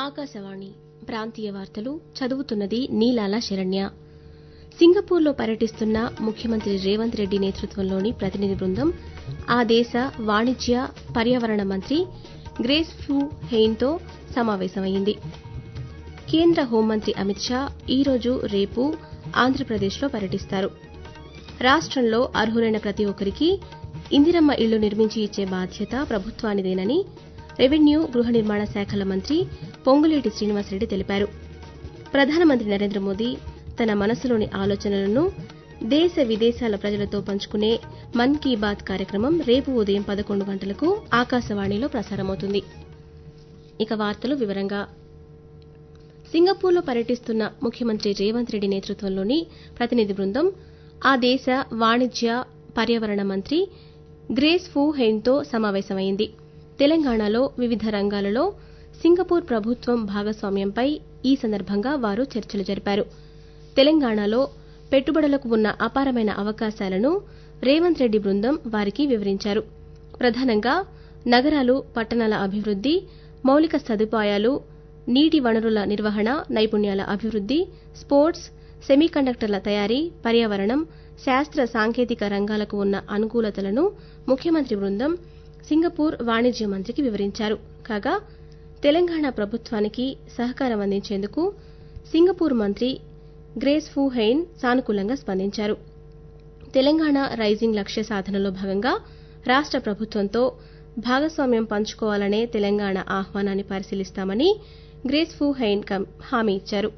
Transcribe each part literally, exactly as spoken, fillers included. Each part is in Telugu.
ఆకాశవాణి ప్రాంతీయ వార్తలు చదువుతున్నది నీలాల శరణ్య. సింగపూర్లో పర్యటిస్తున్న ముఖ్యమంత్రి రేవంత్ రెడ్డి నేతృత్వంలోని ప్రతినిధి బృందం ఆ దేశ వాణిజ్య పర్యావరణ మంత్రి గ్రేస్ ఫూ హెయిన్తో సమావేశమైంది. కేంద్ర హోంమంత్రి అమిత్ షా ఈరోజు రేపు ఆంధ్రప్రదేశ్లో పర్యటిస్తారు. రాష్టంలో అర్హులైన ప్రతి ఒక్కరికి ఇందిరమ్మ ఇళ్లు నిర్మించి ఇచ్చే బాధ్యత ప్రభుత్వానిదేనని రెవెన్యూ గృహ నిర్మాణ శాఖల మంత్రి పొంగులేటి శ్రీనివాసరెడ్డి తెలిపారు. ప్రధానమంత్రి నరేంద్ర మోదీ తన మనసులోని ఆలోచనలను దేశ విదేశాల ప్రజలతో పంచుకునే మన్ కీ బాత్ కార్యక్రమం రేపు ఉదయం పదకొండు గంటలకు ఆకాశవాణిలో ప్రసారమవుతుంది. ఇక వార్తలు వివరంగా సింగపూర్లో పర్యటిస్తున్న ముఖ్యమంత్రి రేవంత్ రెడ్డి నేతృత్వంలోని ప్రతినిధి బృందం ఆ దేశ వాణిజ్య పర్యావరణ మంత్రి గ్రేస్ ఫూ హెయిన్తో సమావేశమైంది. తెలంగాణలో వివిధ రంగాలలో సింగపూర్ ప్రభుత్వం భాగస్వామ్యంపై ఈ సందర్భంగా వారు చర్చలు జరిపారు. తెలంగాణలో పెట్టుబడులకు ఉన్న అపారమైన అవకాశాలను రేవంత్ రెడ్డి బృందం వారికి వివరించారు. ప్రధానంగా నగరాలు, పట్టణాల అభివృద్ది, మౌలిక సదుపాయాలు, నీటి వనరుల నిర్వహణ, నైపుణ్యాల అభివృద్ది, స్పోర్ట్స్, సెమీకండక్టర్ల తయారీ, పర్యావరణం, శాస్త్ర సాంకేతిక రంగాలకు ఉన్న అనుకూలతలను ముఖ్యమంత్రి బృందం సింగపూర్ వాణిజ్య మంత్రికి వివరించారు. కాగా తెలంగాణ ప్రభుత్వానికి సహకారం అందించేందుకు సింగపూర్ మంత్రి గ్రేస్ ఫూ హెయిన్ సానుకూలంగా స్పందించారు. తెలంగాణ రైజింగ్ లక్ష్య సాధనలో భాగంగా రాష్ట ప్రభుత్వంతో భాగస్వామ్యం పంచుకోవాలనే తెలంగాణ ఆహ్వానాన్ని పరిశీలిస్తామని గ్రేస్ ఫూ హెయిన్ హామీ ఇచ్చారు.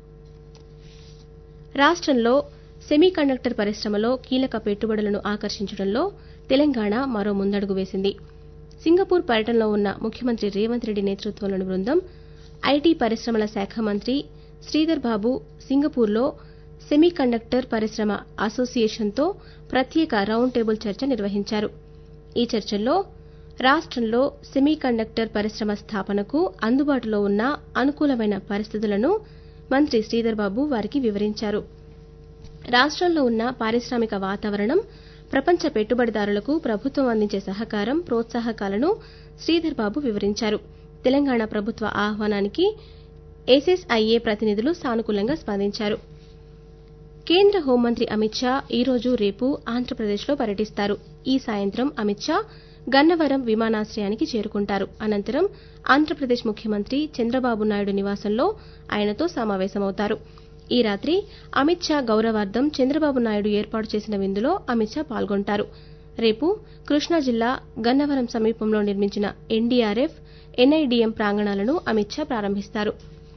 రాష్టంలో సెమీకండక్టర్ పరిశ్రమలో కీలక పెట్టుబడులను ఆకర్షించడంలో తెలంగాణ మరో ముందడుగు వేసింది. సింగపూర్ పర్యటనలో ఉన్న ముఖ్యమంత్రి రేవంత్ రెడ్డి నేతృత్వంలోని బృందం ఐటీ పరిశ్రమల శాఖ మంత్రి శ్రీధర్ బాబు సింగపూర్లో సెమీకండక్టర్ పరిశ్రమ అసోసియేషన్తో ప్రత్యేక రౌండ్ టేబుల్ చర్చ నిర్వహించారు. ఈ చర్చల్లో రాష్టంలో సెమీకండక్టర్ పరిశ్రమ స్థాపనకు అందుబాటులో ఉన్న అనుకూలమైన పరిస్థితులను మంత్రి శ్రీధర్ బాబు వారికి వివరించారు. రాష్టంలో ఉన్న పారిశ్రామిక వాతావరణం, ప్రపంచ పెట్టుబడిదారులకు ప్రభుత్వం అందించే సహకారం, ప్రోత్సాహకాలను శ్రీధర్ బాబు వివరించారు. తెలంగాణ ప్రభుత్వ ఆహ్వానానికి ఎస్ఎస్ఐఏ ప్రతినిధులు సానుకూలంగా స్పందించారు. కేంద్ర హోంమంత్రి అమిత్ షా ఈరోజు రేపు ఆంధ్రప్రదేశ్లో పర్యటిస్తారు. ఈ సాయంత్రం అమిత్ షా గన్నవరం విమానాశ్రయానికి చేరుకుంటారు. అనంతరం ఆంధ్రప్రదేశ్ ముఖ్యమంత్రి చంద్రబాబు నాయుడు నివాసంలో ఆయనతో సమావేశమవుతారు. ఈ రాత్రి అమిత్ షా గౌరవార్థం చంద్రబాబు నాయుడు ఏర్పాటు చేసిన విందులో అమిత్ షా పాల్గొంటారు. రేపు కృష్ణా జిల్లా గన్నవరం సమీపంలో నిర్మించిన ఎన్డీఆర్ఎఫ్, ఎన్ఐడీఎం ప్రాంగణాలను అమిత్ షా ప్రారంభిస్తారు.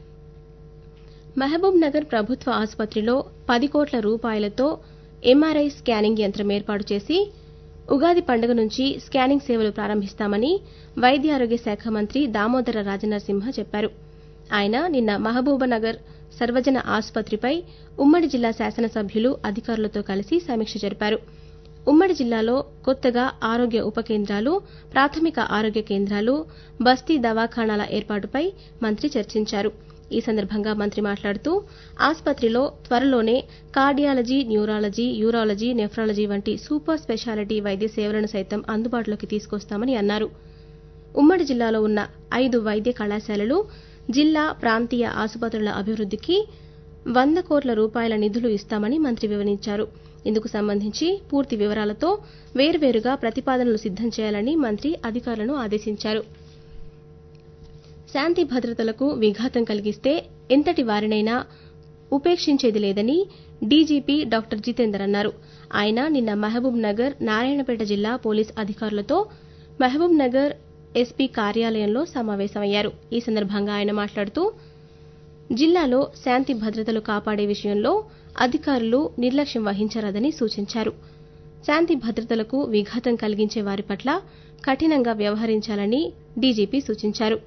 మహబూబ్ నగర్ ప్రభుత్వ ఆసుపత్రిలో పది కోట్ల రూపాయలతో ఎంఆర్ఐ స్కానింగ్ యంత్రం ఏర్పాటు చేసి ఉగాది పండుగ నుంచి స్కానింగ్ సేవలు ప్రారంభిస్తామని వైద్యారోగ్య శాఖ మంత్రి దామోదర రాజనరసింహ చెప్పారు. ఆయన నిన్న మహబూబనగర్ సర్వజన ఆసుపత్రిపై ఉమ్మడి జిల్లా శాసనసభ్యులు అధికారులతో కలిసి సమీక్ష జరిపారు. ఉమ్మడి జిల్లాలో కొత్తగా ఆరోగ్య ఉప కేంద్రాలు, ప్రాథమిక ఆరోగ్య కేంద్రాలు, బస్తీ దవాఖానాల ఏర్పాటుపై మంత్రి చర్చించారు. ఈ సందర్భంగా మంత్రి మాట్లాడుతూ ఆసుపత్రిలో త్వరలోనే కార్డియాలజీ, న్యూరాలజీ, యూరాలజీ, నెఫ్రాలజీ వంటి సూపర్ స్పెషాలిటీ వైద్య సేవలను సైతం అందుబాటులోకి తీసుకొస్తామని అన్నారు. ఉమ్మడి జిల్లాలో ఉన్న ఐదు వైద్య కళాశాలలు, జిల్లా, ప్రాంతీయ ఆసుపత్రుల అభివృద్దికి వంద కోట్ల రూపాయల నిధులు ఇస్తామని మంత్రి వివరించారు. ఇందుకు సంబంధించి పూర్తి వివరాలతో వేర్వేరుగా ప్రతిపాదనలు సిద్దం చేయాలని మంత్రి అధికారులను ఆదేశించారు. శాంతి భద్రతలకు విఘాతం కలిగిస్తే ఎంతటి వారినైనా ఉపేక్షించేది లేదని డీజీపీ డాక్టర్ జితేందర్ అన్నారు. ఆయన నిన్న మహబూబ్ నగర్, నారాయణపేట జిల్లా పోలీస్ అధికారులతో మహబూబ్ నగర్ ఎస్పీ కార్యాలయంలో సమావేశమయ్యారు. ఈ సందర్భంగా ఆయన మాట్లాడుతూ జిల్లాలో శాంతి భద్రతలు కాపాడే విషయంలో అధికారులు నిర్లక్ష్యం వహించరాదని సూచించారు. శాంతి భద్రతలకు విఘాతం కలిగించే వారి పట్ల కఠినంగా వ్యవహరించాలని డీజీపీ సూచించారు.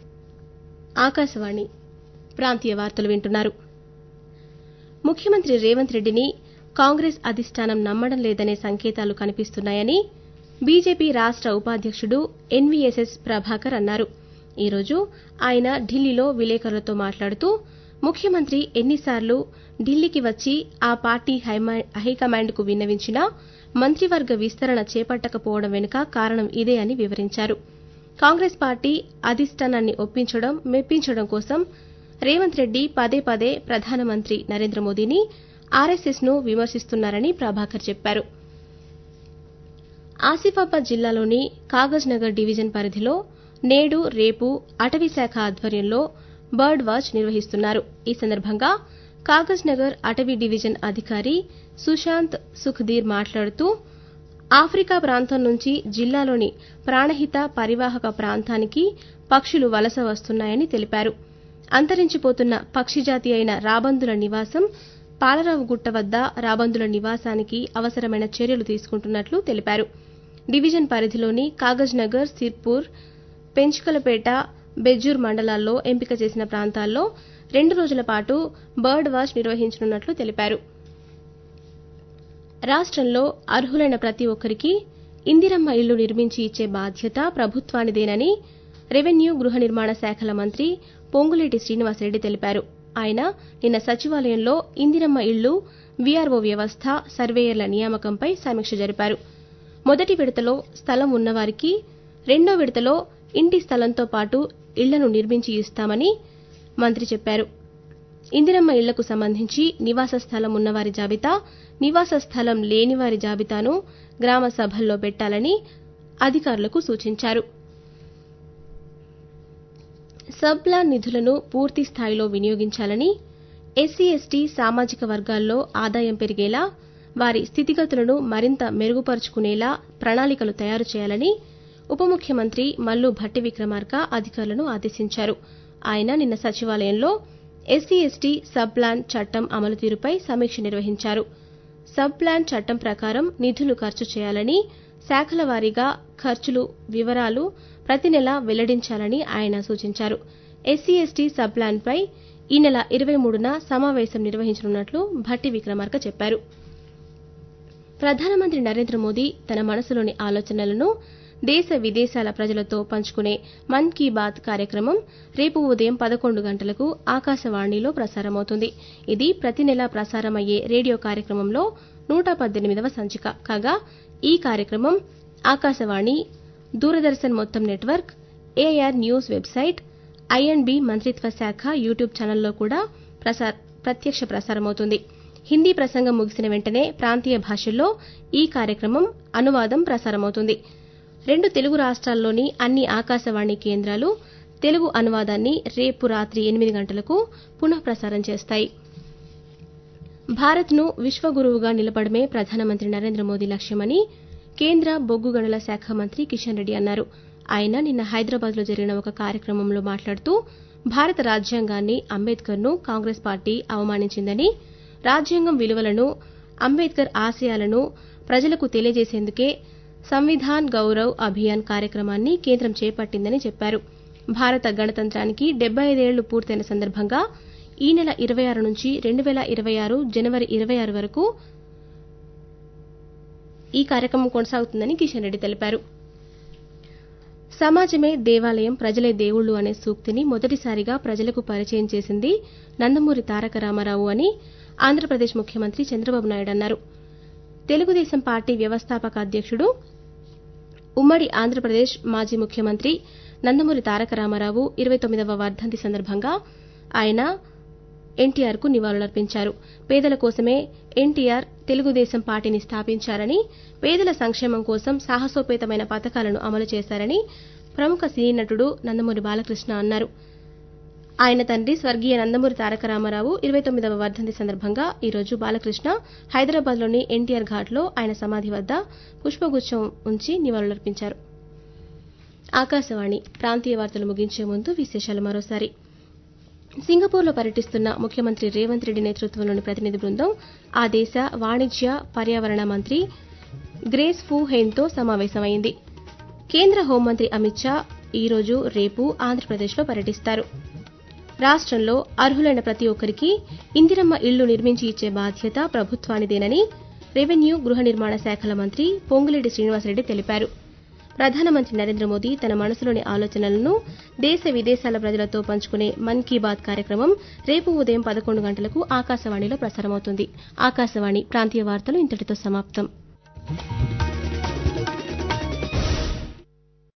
ఆకాశవాణి ప్రాంతీయ వార్తలు వింటున్నారు. ముఖ్యమంత్రి రేవంత్ రెడ్డిని కాంగ్రెస్ అధిష్టానం నమ్మడం లేదనే సంకేతాలు కనిపిస్తున్నాయని బీజేపీ రాష్ట ఉపాధ్యక్షుడు ఎన్వీఎస్ఎస్ ప్రభాకర్ అన్నారు. ఈరోజు ఆయన ఢిల్లీలో విలేకరులతో మాట్లాడుతూ ముఖ్యమంత్రి ఎన్నిసార్లు ఢిల్లీకి వచ్చి ఆ పార్టీ హైకమాండ్కు విన్నవించినా మంత్రివర్గ విస్తరణ చేపట్టకపోవడం వెనుక కారణం ఇదే అని వివరించారు. కాంగ్రెస్ పార్టీ అధిష్టానాన్ని ఒప్పించడం మెప్పించడం కోసం రేవంత్ రెడ్డి పదే పదే ప్రధానమంత్రి నరేంద్ర మోదీని ఆర్ఎస్ఎస్ ను విమర్శిస్తున్నారని ప్రభాకర్ చెప్పారు. ఆసిఫాబాద్ జిల్లాలోని కాగజ్ నగర్ డివిజన్ పరిధిలో నేడు రేపు అటవీశాఖ ఆధ్వర్యంలో బర్డ్ వాచ్ నిర్వహిస్తున్నారు. ఈ సందర్భంగా కాగజ్ నగర్ అటవీ డివిజన్ అధికారి సుశాంత్ సుఖ్దీర్ మాట్లాడుతూ ఆఫ్రికా ప్రాంతం నుంచి జిల్లాలోని ప్రాణహిత పరివాహక ప్రాంతానికి పక్షులు వలస వస్తున్నాయని తెలిపారు. అంతరించిపోతున్న పక్షిజాతి అయిన రాబందుల నివాసం పాలరావుగుట్ట వద్ద రాబందుల నివాసానికి అవసరమైన చర్యలు తీసుకుంటున్నట్లు తెలిపారు. డివిజన్ పరిధిలోని కాగజ్ నగర్, సిర్పూర్, పెంచుకలపేట, బెజ్జూర్ మండలాల్లో ఎంపిక చేసిన ప్రాంతాల్లో రెండు రోజుల పాటు బర్డ్ వాచ్ నిర్వహించనున్నట్లు తెలిపారు. రాష్టంలో అర్హులైన ప్రతి ఒక్కరికి ఇందిరమ్మ ఇళ్లు నిర్మించి ఇచ్చే బాధ్యత ప్రభుత్వానిదేనని రెవెన్యూ గృహ నిర్మాణ శాఖల మంత్రి పొంగులేటి శ్రీనివాసరెడ్డి తెలిపారు. ఆయన నిన్న సచివాలయంలో ఇందిరమ్మ ఇళ్లు, వీఆర్ఓ వ్యవస్థ, సర్వేయర్ల నియామకంపై సమీక్ష జరిపారు. మొదటి విడతలో స్థలం ఉన్నవారికి రెండో విడతలో ఇంటి స్థలంతో పాటు ఇళ్లను నిర్మించి ఇస్తామని మంత్రి చెప్పారు. ఇందిరమ్మ ఇళ్లకు సంబంధించి నివాస స్థలం ఉన్నవారి జాబితా, నివాస స్థలం లేనివారి జాబితాను గ్రామ సభల్లో పెట్టాలని అధికారులకు సూచించారు. సబ్ ప్లాన్ నిధులను పూర్తి స్థాయిలో వినియోగించాలని, ఎస్సీ ఎస్టీ సామాజిక వర్గాల్లో ఆదాయం పెరిగేలా, వారి స్థితిగతులను మరింత మెరుగుపరుచుకునేలా ప్రణాళికలు తయారు చేయాలని ఉప ముఖ్యమంత్రి మల్లు భట్టి విక్రమార్క అధికారులను ఆదేశించారు. ఆయన నిన్న సచివాలయంలో ఎస్సీ ఎస్టీ సబ్ ప్లాన్ చట్టం అమలు తీరుపై సమీక్ష నిర్వహించారు. సబ్ ప్లాన్ చట్టం ప్రకారం నిధులు ఖర్చు చేయాలని, శాఖల వారీగా ఖర్చులు వివరాలు ప్రతి నెలా వెల్లడించాలని ఆయన సూచించారు. ఎస్సీ ఎస్టీ సబ్ ప్లాన్పై ఈ నెల ఇరవై మూడున సమావేశం నిర్వహించనున్నట్లు భట్టి విక్రమార్క చెప్పారు. ప్రధానమంత్రి నరేంద్ర మోదీ తన మనసులోని ఆలోచనలను దేశ విదేశాల ప్రజలతో పంచుకునే మన్ కీ బాత్ కార్యక్రమం రేపు ఉదయం పదకొండు గంటలకు ఆకాశవాణిలో ప్రసారమవుతుంది. ఇది ప్రతి నెలా ప్రసారమయ్యే రేడియో కార్యక్రమంలో నూట పద్దెనిమిదవ సంచిక కాగా ఈ కార్యక్రమం ఆకాశవాణి, దూరదర్శన్ మొత్తం network, AIR news website, IMD మంత్రిత్వ శాఖ యూట్యూబ్ ఛానల్లో కూడా ప్రత్యక్ష ప్రసారమవుతుంది. హిందీ ప్రసంగం ముగిసిన వెంటనే ప్రాంతీయ భాషల్లో ఈ కార్యక్రమం అనువాదం ప్రసారమవుతుంది. రెండు తెలుగు రాష్ట్రాల్లోని అన్ని ఆకాశవాణి కేంద్రాలు తెలుగు అనువాదాన్ని రేపు రాత్రి ఎనిమిది గంటలకు పునః ప్రసారం చేస్తాయి. భారత్ను విశ్వగురువుగా నిలపడమే ప్రధానమంత్రి నరేంద్ర మోదీ లక్ష్యమని కేంద్ర బొగ్గు గనుల శాఖ మంత్రి కిషన్ రెడ్డి అన్నారు. ఆయన నిన్న హైదరాబాద్లో జరిగిన ఒక కార్యక్రమంలో మాట్లాడుతూ భారత రాజ్యాంగాన్ని, అంబేద్కర్ను కాంగ్రెస్ పార్టీ అవమానించిందని, రాజ్యాంగం విలువలను, అంబేద్కర్ ఆశయాలను ప్రజలకు తెలియజేసేందుకే సంవిధాన్ గౌరవ్ అభియాన్ కార్యక్రమాన్ని కేంద్రం చేపట్టిందని చెప్పారు. భారత గణతంత్రానికి డెబ్బై ఐదేళ్లు పూర్తయిన సందర్భంగా ఈ నెల ఇరవై ఆరు నుంచి రెండు వేల ఇరవై ఆరు జనవరి ఇరవై ఆరు వరకు ఈ కార్యక్రమం కొనసాగుతుందని కిషన్ రెడ్డి తెలిపారు. సమాజమే దేవాలయం, ప్రజలే దేవుళ్లు అనే సూక్తిని మొదటిసారిగా ప్రజలకు పరిచయం చేసింది నందమూరి తారక రామారావు అని ఆంధ్రప్రదేశ్ ముఖ్యమంత్రి చంద్రబాబు నాయుడు అన్నారు. తెలుగుదేశం పార్టీ వ్యవస్థాపక అధ్యక్షుడు, ఉమ్మడి ఆంధ్రప్రదేశ్ మాజీ ముఖ్యమంత్రి నందమూరి తారక రామారావు ఇరవై తొమ్మిదవ వర్ధంతి సందర్భంగా ఆయన ఎన్టీఆర్కు నివాళులర్పించారు. పేదల కోసమే ఎన్టీఆర్ తెలుగుదేశం పార్టీని స్థాపించారని, పేదల సంక్షేమం కోసం సాహసోపేతమైన పథకాలను అమలు చేశారని ప్రముఖ సినీ నటుడు నందమూరి బాలకృష్ణ అన్నారు. ఆయన తండ్రి స్వర్గీయ నందమూరి తారక రామారావు ఇరవై తొమ్మిదవ వర్ధంతి సందర్భంగా ఈ రోజు బాలకృష్ణ హైదరాబాద్లోని ఎన్టీఆర్ ఘాట్లో ఆయన సమాధి వద్ద పుష్పగుచ్చం ఉంచి నివాళులర్పించారు. ఆకాశవాణి ప్రాంతీయ వార్తలు ముగించే ముందు విశేషాలు మరోసారి. సింగపూర్లో పర్యటిస్తున్న ముఖ్యమంత్రి రేవంత్ రెడ్డి నేతృత్వంలోని ప్రతినిధి బృందం ఆ దేశ వాణిజ్య, పర్యావరణ మంత్రి గ్రేస్ ఫూ హెన్తో సమావేశమైంది. కేంద్ర హోంమంత్రి అమిత్ షా ఈ రోజు రేపు ఆంధ్రప్రదేశ్లో పర్యటిస్తారు. రాష్టంలో అర్హులైన ప్రతి ఒక్కరికి ఇందిరమ్మ ఇళ్లు నిర్మించి ఇచ్చే బాధ్యత ప్రభుత్వానిదేనని రెవెన్యూ గృహ నిర్మాణ శాఖల మంత్రి పొంగులేటి శ్రీనివాసరెడ్డి తెలిపారు. ప్రధానమంత్రి నరేంద్ర మోదీ తన మనసులోని ఆలోచనలను దేశ విదేశాల ప్రజలతో పంచుకునే మన్ కీ బాత్ కార్యక్రమం రేపు ఉదయం పదకొండు గంటలకు ఆకాశవాణిలో ప్రసారమవుతుంది. ఆకాశవాణి ప్రాంతీయ వార్తలు ఇంతటితో సమాప్తం.